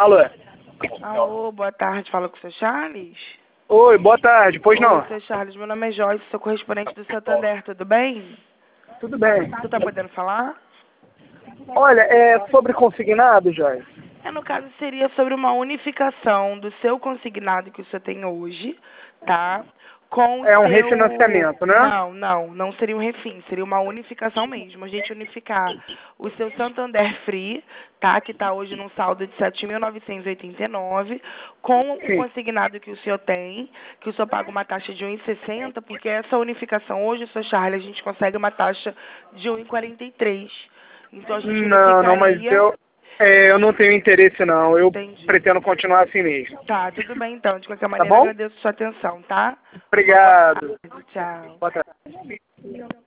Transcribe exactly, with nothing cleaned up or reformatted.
Alô? Alô, boa tarde. Fala com o seu Charles? Oi, boa tarde. Pois Oi, não? seu Charles. Meu nome é Joyce, sou correspondente do Santander. Tudo bem? Tudo bem. Tu tá podendo falar? Olha, é sobre consignado, Joyce? É, no caso, seria sobre uma unificação do seu consignado que o senhor tem hoje, tá? Com o É um seu... refinanciamento, né? Não, não, não seria um refim, seria uma unificação mesmo. A gente unificar o seu Santander Free, tá? Que está hoje num saldo de sete mil novecentos e oitenta e nove, com o Sim. consignado que o senhor tem, que o senhor paga uma taxa de um vírgula sessenta, porque essa unificação hoje, seu Charles, a gente consegue uma taxa de um vírgula quarenta e três. Então a gente Não, não, mas unificaria... eu, é, eu não tenho interesse, não. Eu Entendi. pretendo continuar assim mesmo. Tá, tudo bem então. De qualquer Tá maneira, bom? agradeço a sua atenção, tá? Uma boa Obrigado. tarde. Tchau. Boa tarde.